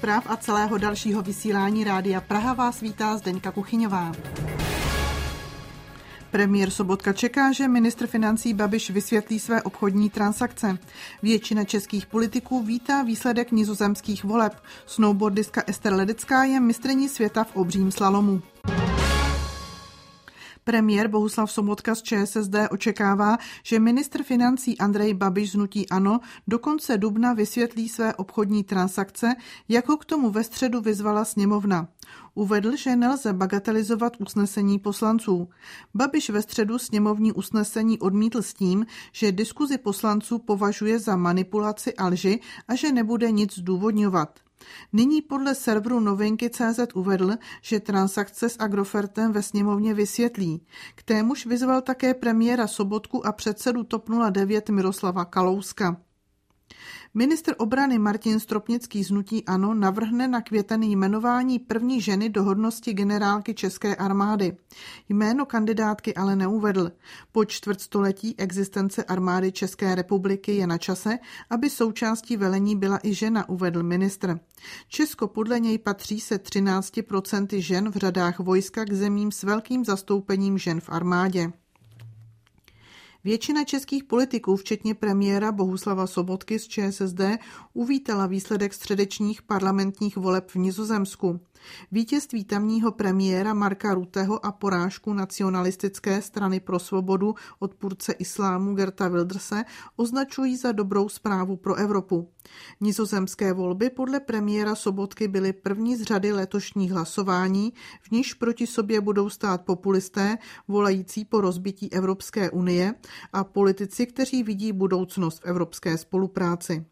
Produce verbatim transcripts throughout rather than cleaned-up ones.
zpráv a celého dalšího vysílání Rádia Praha vás vítá Zdeňka Kuchyňová. Premiér Sobotka čeká, že ministr financí Babiš vysvětlí své obchodní transakce. Většina českých politiků vítá výsledek nizozemských voleb. Snowboardistka Ester Ledecká je mistryní světa v obřím slalomu. Premiér Bohuslav Sobotka z ČSSD očekává, že ministr financí Andrej Babiš z hnutí ANO do konce dubna vysvětlí své obchodní transakce, jako k tomu ve středu vyzvala sněmovna. Uvedl, že nelze bagatelizovat usnesení poslanců. Babiš ve středu sněmovní usnesení odmítl s tím, že diskuzi poslanců považuje za manipulaci a lži a že nebude nic zdůvodňovat. Nyní podle serveru novinky tečka cé zet uvedl, že transakce s Agrofertem ve sněmovně vysvětlí. K témuž vyzval také premiéra Sobotku a předsedu TOP nula devět Miroslava Kalouska. Ministr obrany Martin Stropnický z hnutí ANO navrhne na květen jmenování první ženy do hodnosti generálky české armády. Jméno kandidátky ale neuvedl. Po čtvrtstoletí existence armády České republiky je na čase, aby součástí velení byla i žena, uvedl ministr. Česko podle něj patří se třinácti procenty žen v řadách vojska k zemím s velkým zastoupením žen v armádě. Většina českých politiků, včetně premiéra Bohuslava Sobotky z ČSSD, uvítala výsledek středečních parlamentních voleb v Nizozemsku. Vítězství tamního premiéra Marka Rutteho a porážku nacionalistické strany pro svobodu odpůrce islámu Geerta Wilderse označují za dobrou zprávu pro Evropu. Nizozemské volby podle premiéra Sobotky byly první z řady letošních hlasování, v níž proti sobě budou stát populisté, volající po rozbití Evropské unie, a politici, kteří vidí budoucnost v evropské spolupráci.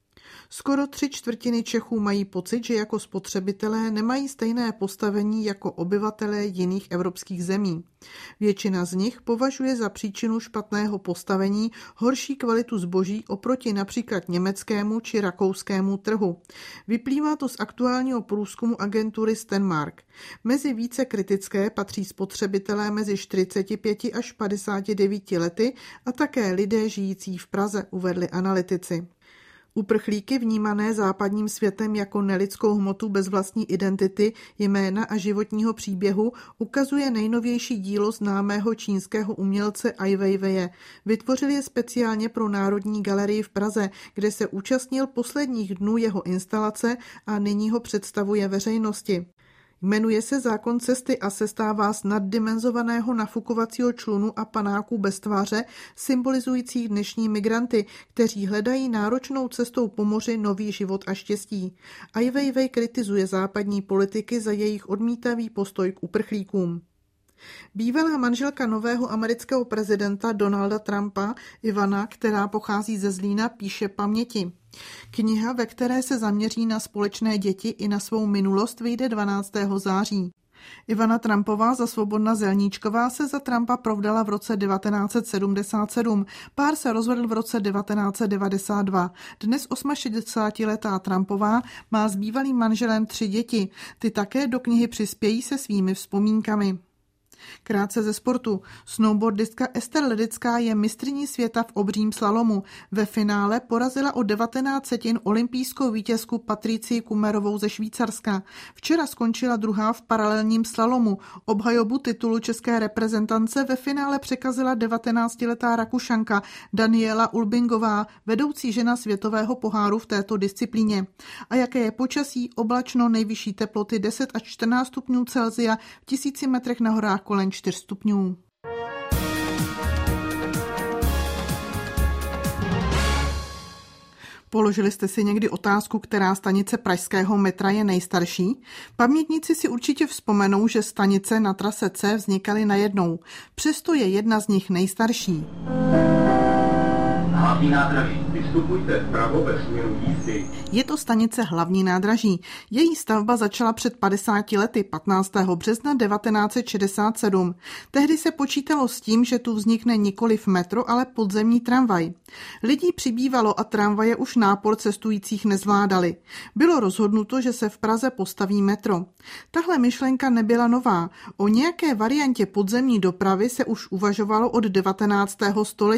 Skoro tři čtvrtiny Čechů mají pocit, že jako spotřebitelé nemají stejné postavení jako obyvatelé jiných evropských zemí. Většina z nich považuje za příčinu špatného postavení horší kvalitu zboží oproti například německému či rakouskému trhu. Vyplývá to z aktuálního průzkumu agentury Stenmark. Mezi více kritické patří spotřebitelé mezi čtyřiceti pěti až padesáti devíti lety a také lidé žijící v Praze, uvedli analytici. Uprchlíky vnímané západním světem jako nelidskou hmotu bez vlastní identity, jména a životního příběhu ukazuje nejnovější dílo známého čínského umělce Ai Weiweje. Vytvořil je speciálně pro Národní galerii v Praze, kde se účastnil posledních dnů jeho instalace a nyní ho představuje veřejnosti. Jmenuje se Zákon cesty a sestává z naddimenzovaného nafukovacího člunu a panáků bez tváře, symbolizujících dnešní migranty, kteří hledají náročnou cestou po moři nový život a štěstí. Ai Weiwei kritizuje západní politiky za jejich odmítavý postoj k uprchlíkům. Bývalá manželka nového amerického prezidenta Donalda Trumpa, Ivana, která pochází ze Zlína, píše Paměti. Kniha, ve které se zaměří na společné děti i na svou minulost, vyjde dvanáctého září. Ivana Trumpová za Svobodna Zelníčková se za Trumpa provdala v roce devatenáct set sedmdesát sedm. Pár se rozvedl v roce devatenáct set devadesát dva. Dnes šedesátiosmiletá Trumpová má s bývalým manželem tři děti. Ty také do knihy přispějí se svými vzpomínkami. Krátce ze sportu. Snowboardistka Ester Ledecká je mistryní světa v obřím slalomu. Ve finále porazila o devatenáct setin olympijskou vítězku Patricii Kummerovou ze Švýcarska. Včera skončila druhá v paralelním slalomu. Obhajobu titulu české reprezentance ve finále překazila devatenáctiletá Rakušanka Daniela Ulbingová, vedoucí žena světového poháru v této disciplíně. A jaké je počasí? Oblačno, nejvyšší teploty deset až čtrnáct stupňů Celsia, v tisíci metrech na horách kolem čtyř stupňů. Položili jste si někdy otázku, která stanice pražského metra je nejstarší? Pamětníci si určitě vzpomenou, že stanice na trase C vznikaly najednou. Přesto je jedna z nich nejstarší. Hlavní nádraží. Vystupujte vpravo ve směru jízdy. Je to stanice Hlavní nádraží. Její stavba začala před padesáti lety, patnáctého března devatenáct set šedesát sedm. Tehdy se počítalo s tím, že tu vznikne nikoliv metro, ale podzemní tramvaj. Lidí přibývalo a tramvaje už nápor cestujících nezvládali. Bylo rozhodnuto, že se v Praze postaví metro. Tahle myšlenka nebyla nová. O nějaké variantě podzemní dopravy se už uvažovalo od devatenáctého století.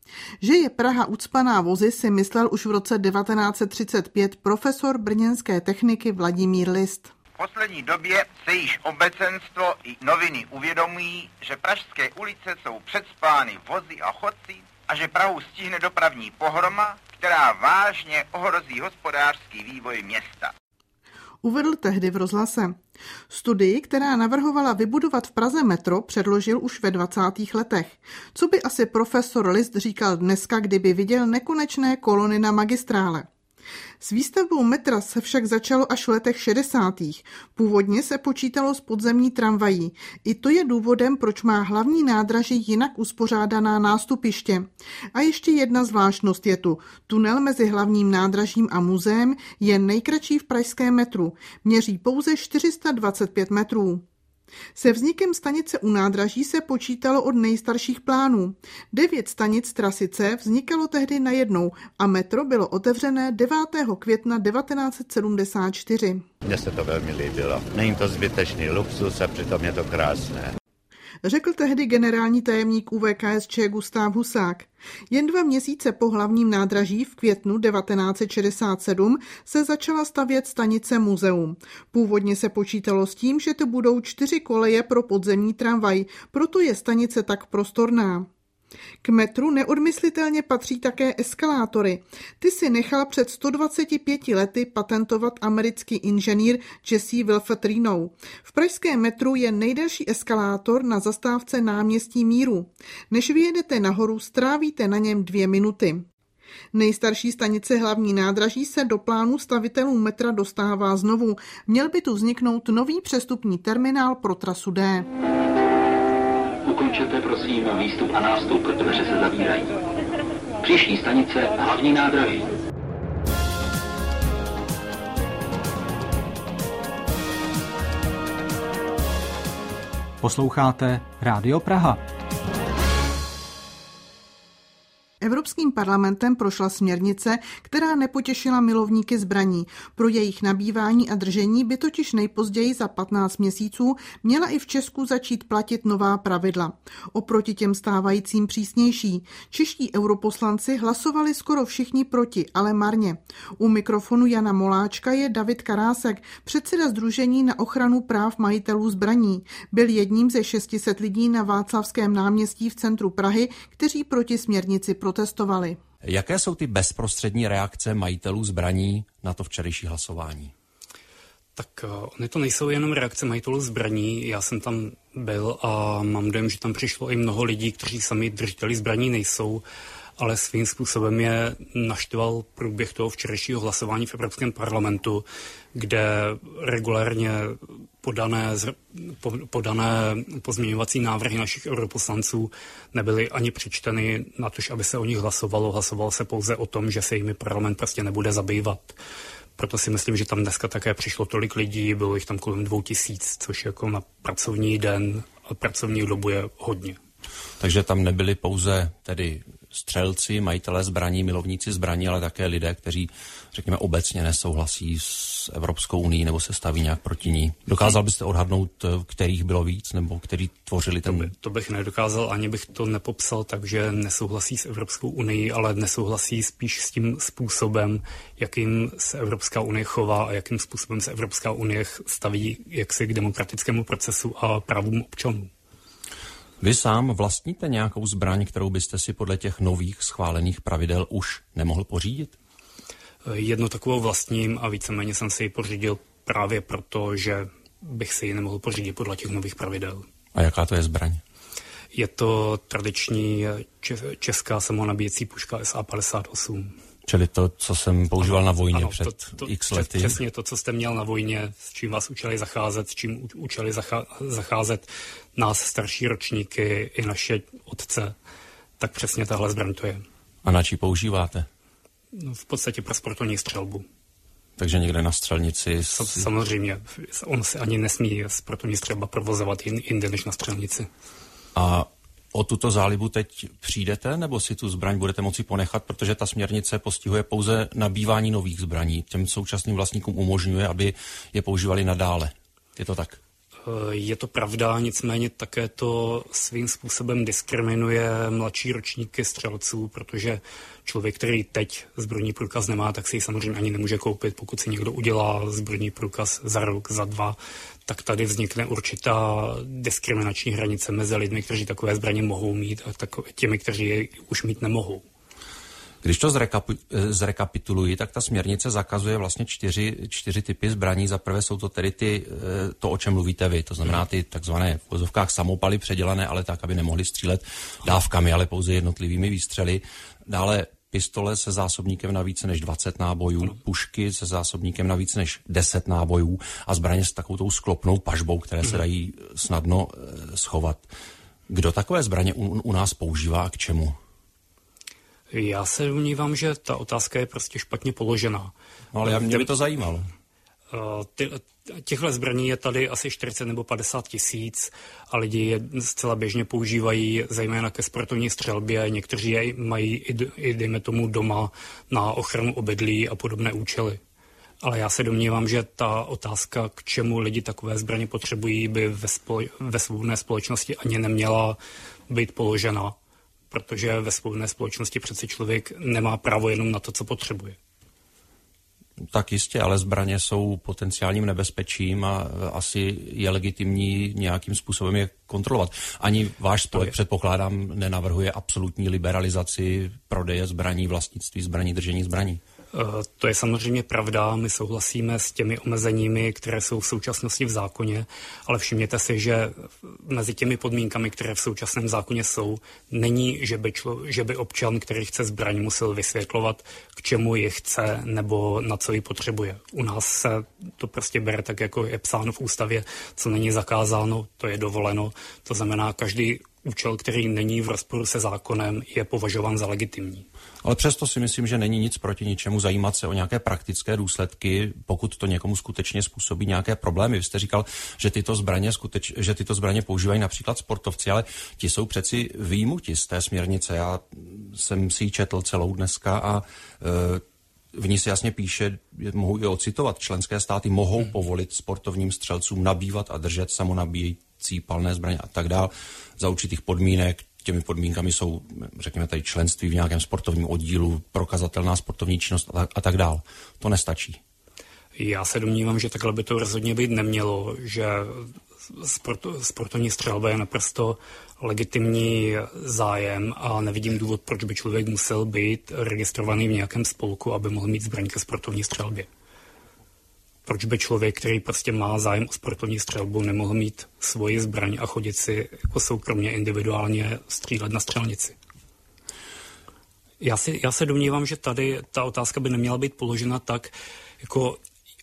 Že je Praha ucpaná vozy, si myslel už v roce devatenáct set třicet pět profesor brněnské techniky Vladimír List. V poslední době se již obecenstvo i noviny uvědomují, že pražské ulice jsou předspány vozy a chodci a že Prahu stihne dopravní pohroma, která vážně ohrozí hospodářský vývoj města. Uvedl tehdy v rozhlase. Studii, která navrhovala vybudovat v Praze metro, předložil už ve dvacátých letech. Co by asi profesor List říkal dneska, kdyby viděl nekonečné kolony na magistrále? S výstavbou metra se však začalo až v letech šedesátých. Původně se počítalo s podzemní tramvají. I to je důvodem, proč má hlavní nádraží jinak uspořádaná nástupiště. A ještě jedna zvláštnost je tu. Tunel mezi hlavním nádražím a muzeem je nejkratší v pražském metru. Měří pouze čtyři sta dvacet pět metrů. Se vznikem stanice u nádraží se počítalo od nejstarších plánů. Devět stanic trasy C vznikalo tehdy najednou a metro bylo otevřené devátého května devatenáct set sedmdesát čtyři. Mně se to velmi líbilo. Není to zbytečný luxus a přitom je to krásné. Řekl tehdy generální tajemník U V K S Č Gustáv Husák. Jen dva měsíce po hlavním nádraží v květnu devatenáct set šedesát sedm se začala stavět stanice Muzeum. Původně se počítalo s tím, že to budou čtyři koleje pro podzemní tramvaj, proto je stanice tak prostorná. K metru neodmyslitelně patří také eskalátory. Ty si nechal před sto dvaceti pěti lety patentovat americký inženýr Jesse Wilfred Reno. V pražském metru je nejdelší eskalátor na zastávce Náměstí Míru. Než vyjedete nahoru, strávíte na něm dvě minuty. Nejstarší stanice hlavní nádraží se do plánu stavitelů metra dostává znovu. Měl by tu vzniknout nový přestupní terminál pro trasu D. Ukončete prosím výstup a nástup, protože se zavírají. Příští stanice hlavní nádraží. Posloucháte Rádio Praha. Evropským parlamentem prošla směrnice, která nepotěšila milovníky zbraní. Pro jejich nabývání a držení by totiž nejpozději za patnáct měsíců měla i v Česku začít platit nová pravidla. Oproti těm stávajícím přísnější. Čeští europoslanci hlasovali skoro všichni proti, ale marně. U mikrofonu Jana Moláčka je David Karásek, předseda Sdružení na ochranu práv majitelů zbraní. Byl jedním ze šesti set lidí na Václavském náměstí v centru Prahy, kteří proti směrnici protestovali. Jaké jsou ty bezprostřední reakce majitelů zbraní na to včerejší hlasování? Tak ony to nejsou jenom reakce majitelů zbraní. Já jsem tam byl a mám dojem, že tam přišlo i mnoho lidí, kteří sami držiteli zbraní nejsou, ale svým způsobem je naštval průběh toho včerejšího hlasování v Evropském parlamentu, kde regulárně podané, podané pozměňovací návrhy našich europoslanců nebyly ani přečteny, natož aby se o nich hlasovalo. Hlasovalo se pouze o tom, že se jimi parlament prostě nebude zabývat. Proto si myslím, že tam dneska také přišlo tolik lidí, bylo jich tam kolem dvou tisíc, což jako na pracovní den a pracovní dobu je hodně. Takže tam nebyli pouze tedy střelci, majitelé zbraní, milovníci zbraní, ale také lidé, kteří, řekněme, obecně nesouhlasí s Evropskou unií nebo se staví nějak proti ní. Dokázal byste odhadnout, kterých bylo víc, nebo který tvořili ten... To, by, to bych nedokázal, ani bych to nepopsal, takže nesouhlasí s Evropskou unii, ale nesouhlasí spíš s tím způsobem, jakým se Evropská unie chová a jakým způsobem se Evropská unie staví jaksi k demokratickému procesu a právům občanů. Vy sám vlastníte nějakou zbraň, kterou byste si podle těch nových schválených pravidel už nemohl pořídit? Jednu takovou vlastním a víceméně jsem si ji pořídil právě proto, že bych si ji nemohl pořídit podle těch nových pravidel. A jaká to je zbraň? Je to tradiční česká samonabíjecí puška S A padesát osm. Čili to, co jsem používal ano, na vojně ano, před to, to, x lety. Přesně to, co jste měl na vojně, s čím vás učili zacházet, s čím učili zacházet nás starší ročníky i naše otce, tak přesně tahle zbraň to je. A na čí používáte? No, v podstatě pro sportovní střelbu. Takže někde na střelnici? S... Samozřejmě. On se ani nesmí sportovní střelba provozovat jinde než na střelnici. A o tuto zálibu teď přijdete, nebo si tu zbraň budete moci ponechat, protože ta směrnice postihuje pouze nabývání nových zbraní. Těm současným vlastníkům umožňuje, aby je používali nadále. Je to tak? Je to pravda, nicméně také to svým způsobem diskriminuje mladší ročníky střelců, protože člověk, který teď zbrojní průkaz nemá, tak si ji samozřejmě ani nemůže koupit. Pokud si někdo udělá zbrojní průkaz za rok, za dva, tak tady vznikne určitá diskriminační hranice mezi lidmi, kteří takové zbraně mohou mít a těmi, kteří je už mít nemohou. Když to zrekapi- zrekapituluji, tak ta směrnice zakazuje vlastně čtyři, čtyři typy zbraní. Za prvé jsou to tedy ty, to, o čem mluvíte vy, to znamená ty takzvané v vozovkách samopaly předělané, ale tak, aby nemohli střílet dávkami, ale pouze jednotlivými výstřely. Dále pistole se zásobníkem na více než dvacet nábojů, pušky se zásobníkem na více než deset nábojů a zbraně s takovou sklopnou pažbou, které se dají snadno schovat. Kdo takové zbraně u, u nás používá a k čemu? Já se domnívám, že ta otázka je prostě špatně položená. No, ale mě by to zajímalo. Ty, těchto zbraní je tady asi čtyřicet nebo padesát tisíc a lidi je zcela běžně používají, zejména ke sportovní střelbě. Někteří je mají i, i dejme tomu doma na ochranu obydlí a podobné účely. Ale já se domnívám, že ta otázka, k čemu lidi takové zbraně potřebují, by ve, spole, ve svobodné společnosti ani neměla být položena. Protože ve svobodné společnosti přece člověk nemá právo jenom na to, co potřebuje. Tak jistě, ale zbraně jsou potenciálním nebezpečím a asi je legitimní nějakým způsobem je kontrolovat. Ani váš spolek, předpokládám, nenavrhuje absolutní liberalizaci prodeje zbraní, vlastnictví zbraní, držení zbraní. To je samozřejmě pravda, my souhlasíme s těmi omezeními, které jsou v současnosti v zákoně, ale všimněte si, že mezi těmi podmínkami, které v současném zákoně jsou, není, že by, člo, že by občan, který chce zbraň, musel vysvětlovat, k čemu ji chce nebo na co ji potřebuje. U nás se to prostě bere tak, jako je psáno v ústavě, co není zakázáno, to je dovoleno. To znamená, každý účel, který není v rozporu se zákonem, je považován za legitimní. Ale přesto si myslím, že není nic proti ničemu zajímat se o nějaké praktické důsledky, pokud to někomu skutečně způsobí nějaké problémy. Vy jste říkal, že tyto zbraně, skuteč, že tyto zbraně používají například sportovci, ale ti jsou přeci výjimuti z té směrnice. Já jsem si ji četl celou dneska a e, v ní se jasně píše, mohu i ocitovat, členské státy mohou povolit sportovním střelcům nabývat a držet samonabíjející palné zbraně a tak dál za určitých podmínek. Těmi podmínkami jsou, řekněme tady, členství v nějakém sportovním oddílu, prokazatelná sportovní činnost a, a tak dál. To nestačí. Já se domnívám, že takhle by to rozhodně být nemělo, že sport, sportovní střelba je naprosto legitimní zájem a nevidím důvod, proč by člověk musel být registrovaný v nějakém spolku, aby mohl mít zbraň ke sportovní střelbě. Proč by člověk, který prostě má zájem o sportovní střelbu, nemohl mít svoji zbraň a chodit si jako soukromně individuálně střílet na střelnici? Já, si, já se domnívám, že tady ta otázka by neměla být položena tak, jako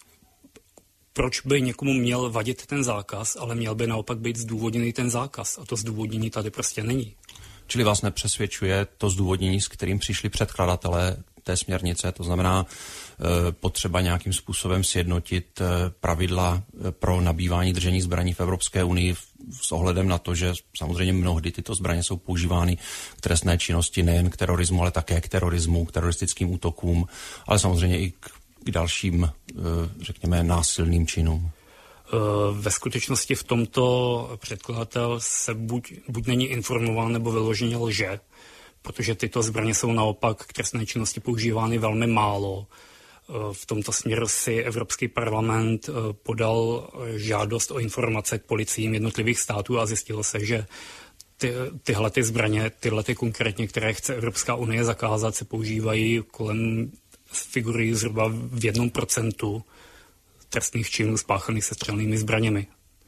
proč by někomu měl vadit ten zákaz, ale měl by naopak být zdůvodněný ten zákaz. A to zdůvodnění tady prostě není. Čili vás nepřesvědčuje to zdůvodnění, s kterým přišli předkladatelé té směrnice, to znamená e, potřeba nějakým způsobem sjednotit e, pravidla e, pro nabývání držení zbraní v Evropské unii v, s ohledem na to, že samozřejmě mnohdy tyto zbraně jsou používány k trestné činnosti nejen k terorismu, ale také k terorismu, k teroristickým útokům, ale samozřejmě i k, k dalším, e, řekněme, násilným činům. Ve skutečnosti v tomto předkladatel se buď, buď není informován, nebo vyloženě lže, protože tyto zbraně jsou naopak k trestné činnosti používány velmi málo. V tomto směru si Evropský parlament podal žádost o informace k policiím jednotlivých států a zjistilo se, že ty, tyhle ty zbraně, tyhle ty konkrétně, které chce Evropská unie zakázat, se používají kolem, figurují zhruba v jednom procentu trestných činů spáchaných se střelnými zbraněmi.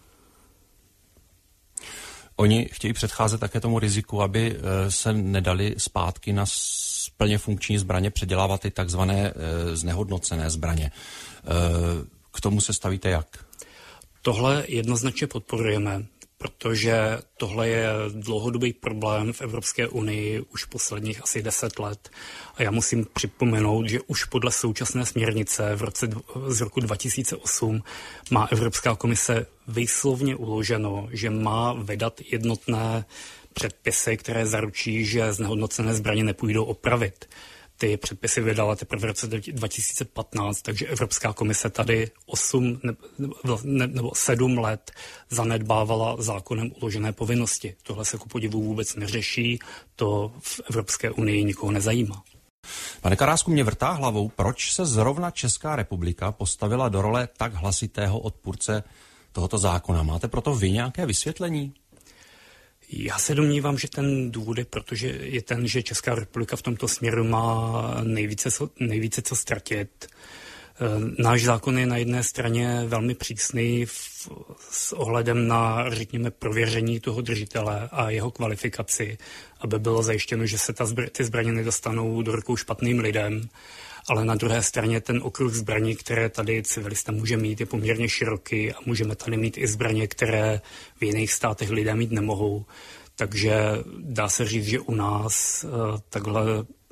Oni chtějí předcházet také tomu riziku, aby se nedali zpátky na plně funkční zbraně předělávat ty takzvané znehodnocené zbraně. K tomu se stavíte jak? Tohle jednoznačně podporujeme, protože tohle je dlouhodobý problém v Evropské unii už posledních asi deset let. A já musím připomenout, že už podle současné směrnice v roce, z roku dva tisíce osm má Evropská komise výslovně uloženo, že má vydat jednotné předpisy, které zaručí, že znehodnocené zbraně nepůjdou opravit. ty předpisy vydala teprve v roce dva tisíce patnáct, takže Evropská komise tady osm ne, nebo sedm let zanedbávala zákonem uložené povinnosti. Tohle se ku podivu vůbec neřeší, to v Evropské unii nikoho nezajímá. Pane Karásku, mě vrtá hlavou, proč se zrovna Česká republika postavila do role tak hlasitého odpůrce tohoto zákona. Máte proto vy nějaké vysvětlení? Já se domnívám, že ten důvod je, protože je ten, že Česká republika v tomto směru má nejvíce, nejvíce co ztratit. Náš zákon je na jedné straně velmi přísný v, s ohledem na, řekněme, prověření toho držitele a jeho kvalifikaci, aby bylo zajištěno, že se ta zbr- ty zbraně nedostanou do rukou špatným lidem. Ale na druhé straně ten okruh zbraní, které tady civilista může mít, je poměrně široký a můžeme tady mít i zbraně, které v jiných státech lidé mít nemohou. Takže dá se říct, že u nás uh, takhle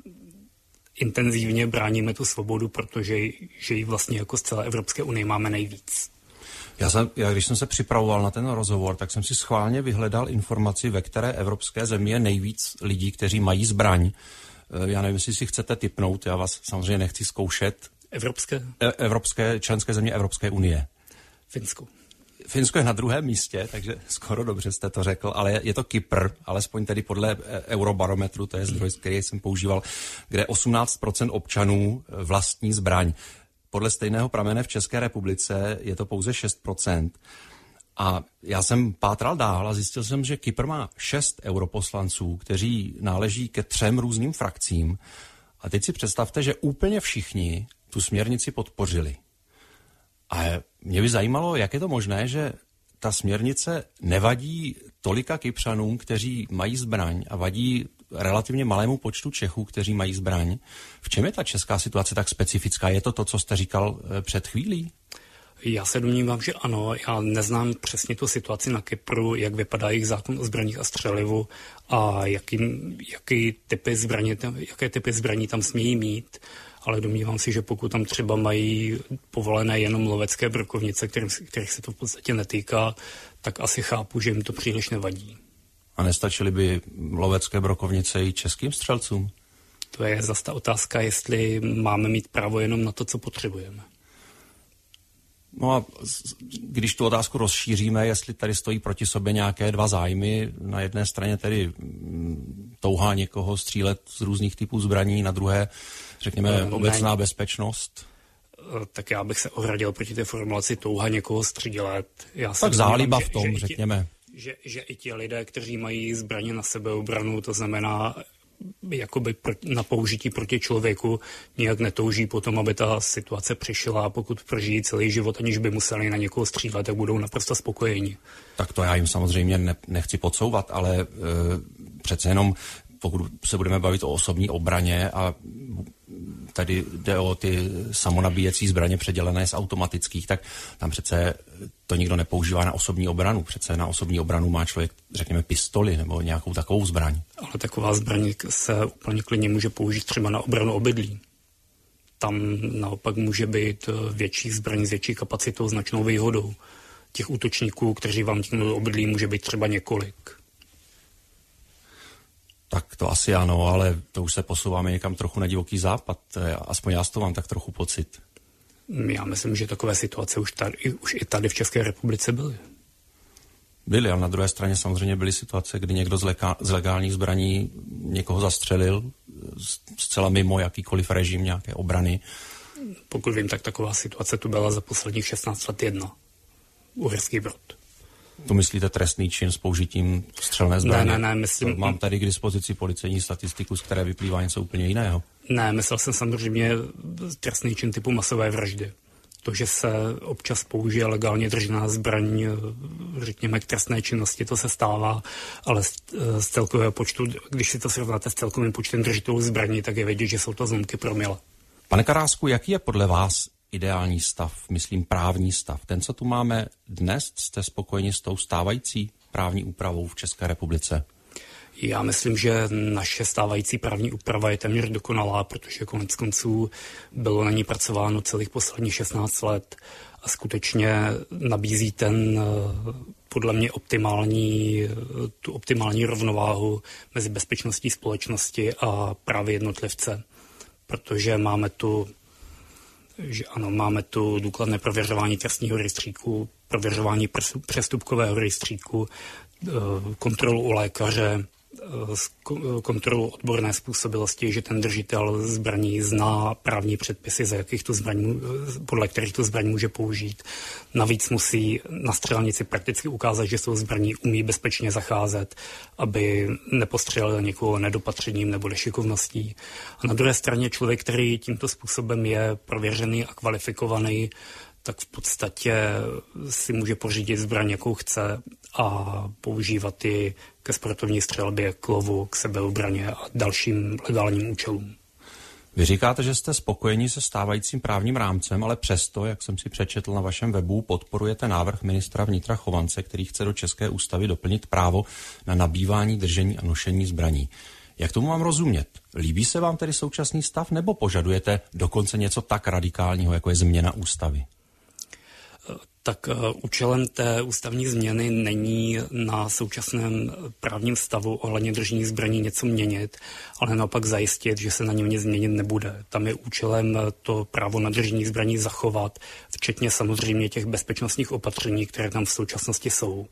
intenzivně bráníme tu svobodu, protože že ji vlastně jako z celé Evropské unie máme nejvíc. Já, jsem, já když jsem se připravoval na ten rozhovor, tak jsem si schválně vyhledal informaci, ve které evropské zemi je nejvíc lidí, kteří mají zbraň. Já nevím, jestli si chcete tipnout, já vás samozřejmě nechci zkoušet. Evropské? E- evropské, členské země Evropské unie. Finsko. Finsko je na druhém místě, takže skoro dobře jste to řekl, ale je to Kypr, alespoň tedy podle Eurobarometru, to je zdroj, který jsem používal, kde osmnáct procent občanů vlastní zbraň. Podle stejného pramene v České republice je to pouze šest procent. A já jsem pátral dál a zjistil jsem, že Kypr má šest europoslanců, kteří náleží ke třem různým frakcím. A teď si představte, že úplně všichni tu směrnici podpořili. A mě by zajímalo, jak je to možné, že ta směrnice nevadí tolika Kypřanům, kteří mají zbraň, a vadí relativně malému počtu Čechů, kteří mají zbraň. V čem je ta česká situace tak specifická? Je to to, co jste říkal před chvílí? Já se domnívám, že ano. Já neznám přesně tu situaci na Kypru, jak vypadá jejich zákon o zbraních a střelivu a jaký, jaký typy zbraní, jaké typy zbraní tam smějí mít. Ale domnívám si, že pokud tam třeba mají povolené jenom lovecké brokovnice, kterých, kterých se to v podstatě netýká, tak asi chápu, že jim to příliš nevadí. A nestačily by lovecké brokovnice i českým střelcům? To je zase ta otázka, jestli máme mít právo jenom na to, co potřebujeme. No a když tu otázku rozšíříme, jestli tady stojí proti sobě nějaké dva zájmy, na jedné straně tedy touha někoho střílet z různých typů zbraní, na druhé, řekněme, no, obecná ne. bezpečnost. Tak já bych se ohradil proti té formulaci touha někoho střílet. Já tak záliba v tom, že, že řekněme. Že, že i ti lidé, kteří mají zbraně na sebeobranu, to znamená jakoby na použití proti člověku, nijak netouží potom, aby ta situace přišla, a pokud prožijí celý život, aniž by museli na někoho střílet, tak budou naprosto spokojeni. Tak to já jim samozřejmě ne, nechci podsouvat, ale e, přece jenom pokud se budeme bavit o osobní obraně a tady jde o ty samonabíjecí zbraně předělené z automatických, tak tam přece to nikdo nepoužívá na osobní obranu. Přece na osobní obranu má člověk, řekněme, pistoli nebo nějakou takovou zbraň. Ale taková zbraň se úplně klidně může použít třeba na obranu obydlí. Tam naopak může být větší zbraň s větší kapacitou, značnou výhodou. Těch útočníků, kteří vám tímto do obydlí, může být třeba několik. Tak to asi ano, ale to už se posouváme někam trochu na divoký západ. Aspoň já z toho mám tak trochu pocit. Já myslím, že takové situace už, tady, už i tady v České republice byly. Byly, ale na druhé straně samozřejmě byly situace, kdy někdo z, leka, z legálních zbraní někoho zastřelil zcela mimo jakýkoliv režim nějaké obrany. Pokud vím, tak taková situace tu byla za posledních šestnáct let jedna. Uherský Brod. To myslíte trestný čin s použitím střelné zbraně? Ne, ne, ne, myslím... Mám tady k dispozici policejní statistiku, z které vyplývá něco úplně jiného. Ne, myslel jsem samozřejmě trestný čin typu masové vraždy. To, že se občas použije legálně držená zbraň, řekněme, k trestné činnosti, to se stává, ale z, z celkového počtu, když si to srovnáte s celkovým počtem držitelů zbraní, tak je vidět, že jsou to zlomky promile. Pane Karásku, jaký je podle vás ideální stav, myslím právní stav? Ten, co tu máme dnes, jste spokojeni s tou stávající právní úpravou v České republice? Já myslím, že naše stávající právní úprava je téměř dokonalá, protože konec konců bylo na ní pracováno celých posledních šestnáct let a skutečně nabízí ten podle mě optimální, tu optimální rovnováhu mezi bezpečností společnosti a právě jednotlivce. protože máme tu, že ano, máme tu důkladné prověřování trestního rejstříku, prověřování přestupkového rejstříku, kontrolu u lékaře, kontrolu odborné způsobilosti, že ten držitel zbraní zná právní předpisy, za jakých tu zbraň, podle kterých tu zbraň může použít. Navíc musí na střelnici prakticky ukázat, že svou zbraní umí bezpečně zacházet, aby nepostřelil někoho nedopatřením nebo nešikovností. A na druhé straně člověk, který tímto způsobem je prověřený a kvalifikovaný, tak v podstatě si může pořídit zbraň, jakou chce a používat ji ke sportovní střelbě, k lovu, k sebeobraně a dalším legálním účelům. Vy říkáte, že jste spokojeni se stávajícím právním rámcem, ale přesto, jak jsem si přečetl na vašem webu, podporujete návrh ministra vnitra Chovance, který chce do České ústavy doplnit právo na nabývání, držení a nošení zbraní. Jak tomu mám rozumět? Líbí se vám tedy současný stav, nebo požadujete dokonce něco tak radikálního, jako je změna ústavy? Tak účelem té ústavní změny není na současném právním stavu ohledně držení zbraní něco měnit, ale naopak zajistit, že se na něm nic změnit nebude. Tam je účelem to právo na držení zbraní zachovat, včetně samozřejmě těch bezpečnostních opatření, které tam v současnosti jsou.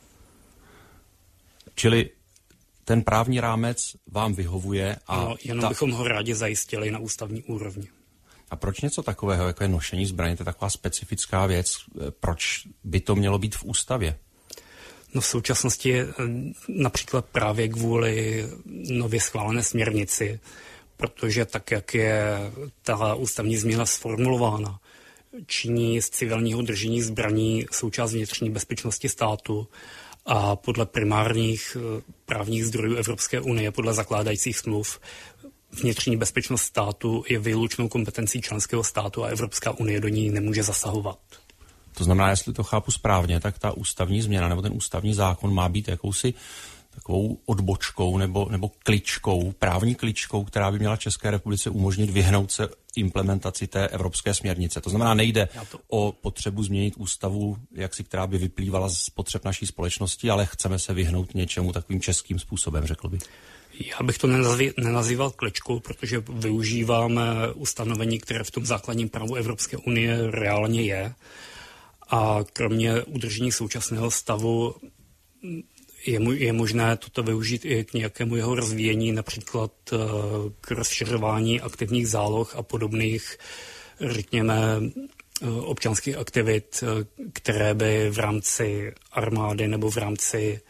Čili ten právní rámec vám vyhovuje a... No, jenom ta... bychom ho rádi zajistili na ústavní úrovni. A proč něco takového, jako je nošení zbraně, to je taková specifická věc? Proč by to mělo být v ústavě? No v současnosti například právě kvůli nově schválené směrnici, protože tak, jak je ta ústavní změna sformulována, činí z civilního držení zbraní součást vnitřní bezpečnosti státu a podle primárních právních zdrojů Evropské unie, podle zakládajících smluv, vnitřní bezpečnost státu je výlučnou kompetencí členského státu a Evropská unie do ní nemůže zasahovat. To znamená, jestli to chápu správně, tak ta ústavní změna nebo ten ústavní zákon má být jakousi takovou odbočkou nebo, nebo kličkou, právní kličkou, která by měla České republice umožnit vyhnout se implementaci té evropské směrnice. To znamená, nejde to... o potřebu změnit ústavu, jaksi, která by vyplývala z potřeb naší společnosti, ale chceme se vyhnout něčemu takovým českým způsobem, řekl bych. Já bych to nenazýval kličkou, protože využíváme ustanovení, které v tom základním právu Evropské unie reálně je. A kromě udržení současného stavu je, je možné toto využít i k nějakému jeho rozvíjení, například k rozšiřování aktivních záloh a podobných, řekněme, občanských aktivit, které by v rámci armády nebo v rámci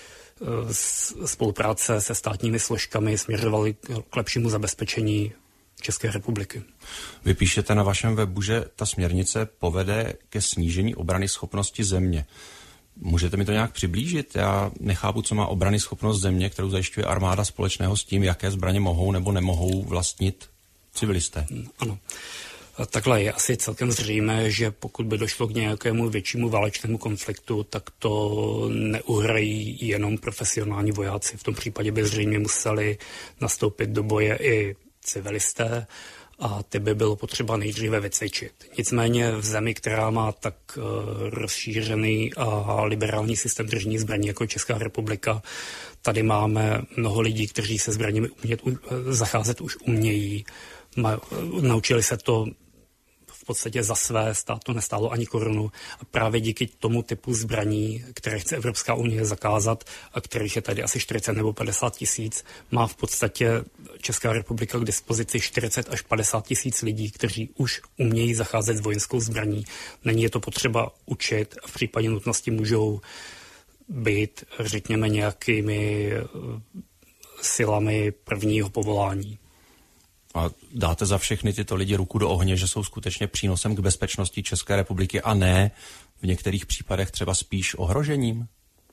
spolupráce se státními složkami směřovaly k lepšímu zabezpečení České republiky. Vy píšete na vašem webu, že ta směrnice povede ke snížení obrany schopnosti země. Můžete mi to nějak přiblížit? Já nechápu, co má obrany schopnost země, kterou zajišťuje armáda společného s tím, jaké zbraně mohou nebo nemohou vlastnit civilisté. Ano. Takhle je asi celkem zřejmé, že pokud by došlo k nějakému většímu válečnému konfliktu, tak to neuhrají jenom profesionální vojáci. V tom případě by zřejmě museli nastoupit do boje i civilisté a ty by bylo potřeba nejdříve vycvičit. Nicméně v zemi, která má tak uh, rozšířený a liberální systém držení zbraní jako Česká republika, tady máme mnoho lidí, kteří se zbraněmi umět, uh, zacházet už umějí. Ma, uh, naučili se to v podstatě za své, stát to nestálo ani korunu a právě díky tomu typu zbraní, které chce Evropská unie zakázat a kterých je tady asi čtyřicet nebo padesát tisíc, má v podstatě Česká republika k dispozici čtyřicet až padesát tisíc lidí, kteří už umějí zacházet s vojenskou zbraní. Není je to potřeba učit a v případě nutnosti můžou být, řekněme, nějakými silami prvního povolání. A dáte za všechny tyto lidi ruku do ohně, že jsou skutečně přínosem k bezpečnosti České republiky a ne v některých případech třeba spíš ohrožením?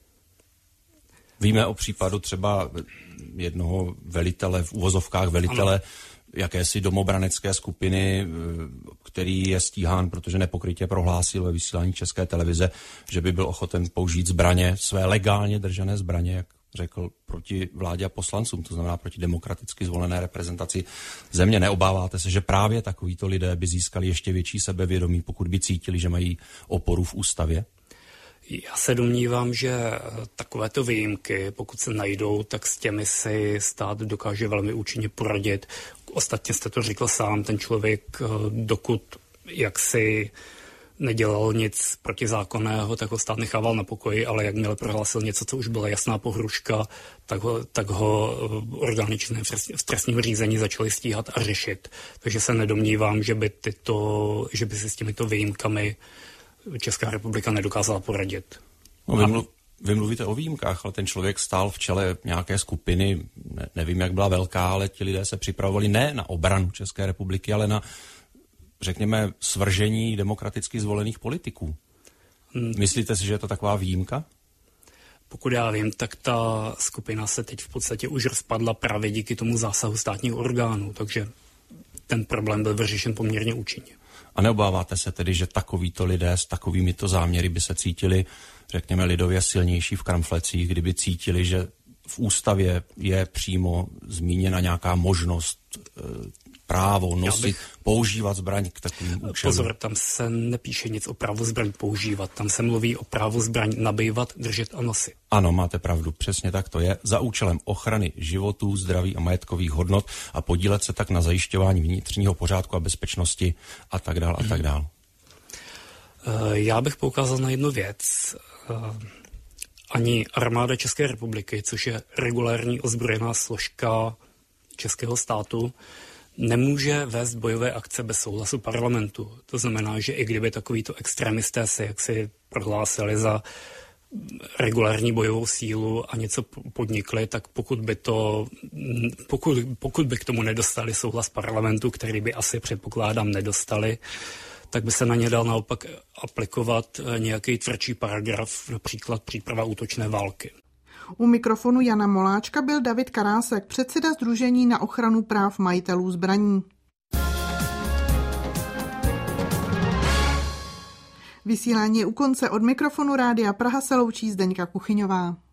Víme o případu třeba jednoho velitele, v uvozovkách velitele, ano. jakési domobranecké skupiny, který je stíhán, protože nepokrytě prohlásil ve vysílání České televize, že by byl ochoten použít zbraně, své legálně držené zbraně, jak řekl, proti vládě a poslancům, to znamená proti demokraticky zvolené reprezentaci země. Neobáváte se, že právě takovýto lidé by získali ještě větší sebevědomí, pokud by cítili, že mají oporu v ústavě? Já se domnívám, že takovéto výjimky, pokud se najdou, tak s těmi si stát dokáže velmi účinně poradit. Ostatně jste to řekl sám, ten člověk, dokud jaksi nedělal nic protizákonného, tak ho stát nechával na pokoji, ale jakmile prohlásil něco, co už byla jasná pohruška, tak ho, tak ho orgány činné v trestním řízení začaly stíhat a řešit. Takže se nedomnívám, že by, tyto, že by si s těmito výjimkami Česká republika nedokázala poradit. No, vy, mluv, vy mluvíte o výjimkách, ale ten člověk stál v čele nějaké skupiny, ne, nevím, jak byla velká, ale ti lidé se připravovali ne na obranu České republiky, ale na, řekněme, svržení demokraticky zvolených politiků. Myslíte si, že je to taková výjimka? Pokud já vím, tak ta skupina se teď v podstatě už rozpadla právě díky tomu zásahu státních orgánů, takže ten problém byl vyřešen poměrně účinně. A neobáváte se tedy, že takovýto lidé s takovýmito záměry by se cítili, řekněme lidově, silnější v kramflecích, kdyby cítili, že v ústavě je přímo zmíněna nějaká možnost, právo nosit, bych... používat zbraň k takovým účelům? Pozor, tam se nepíše nic o právu zbraň používat, tam se mluví o právu zbraň nabývat, držet a nosit. Ano, máte pravdu, přesně tak to je, za účelem ochrany životů, zdraví a majetkových hodnot a podílet se tak na zajišťování vnitřního pořádku a bezpečnosti a tak dál a tak dál. Já bych poukázal na jednu věc. Ani armáda České republiky, což je regulární ozbrojená složka českého státu, nemůže vést bojové akce bez souhlasu parlamentu. To znamená, že i kdyby takovýto extremisté se jaksi prohlásili za regulární bojovou sílu a něco podnikli, tak pokud by to, pokud, pokud by k tomu nedostali souhlas parlamentu, který by asi předpokládám nedostali, tak by se na ně dal naopak aplikovat nějaký tvrdší paragraf, například příprava útočné války. U mikrofonu Jana Moláčka byl David Karásek, předseda Sdružení na ochranu práv majitelů zbraní. Vysílání je u konce. Od mikrofonu Rádia Praha se loučí Zdeňka Kuchyňová.